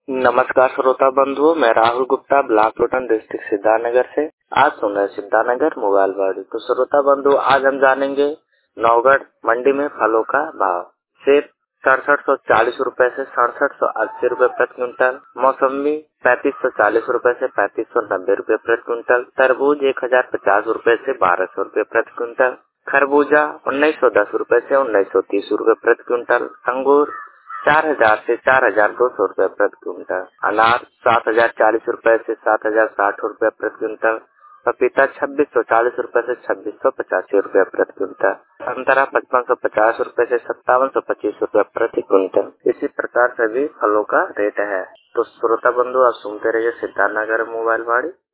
नमस्कार श्रोता बंधुओं, मैं राहुल गुप्ता ब्लॉक लोटन डिस्ट्रिक्ट सिद्धार्थनगर से। आज सुन रहे सिद्धार्थनगर मोबाइल वाड़ी। तो श्रोता बंधु, आज हम जानेंगे नौगढ़ मंडी में फलों का भाव। सेब 6740 रूपए से 6780 रूपए प्रति क्विंटल। मौसमी 3540 रूपए से 3590 रूपए प्रति क्विंटल। तरबूज 1050 रूपए से 1200 रूपए प्रति क्विंटल। खरबूजा 1910 रूपए से 1930 रूपए प्रति क्विंटल। अंगूर 4000 से 4200 रूपए प्रति क्विंटल। अनार 7040 रूपए से 7060 रूपए प्रति क्विंटल। पपीता 2640 रूपए से 2685 रूपए प्रति क्विंटल। संतरा 5550 रूपए से 5725 रूपए प्रति क्विंटल। इसी प्रकार सभी फलों का रेट है। तो श्रोता बंधु, आप सुनते रहिए सिद्धार्थनगर मोबाइल वाड़ी।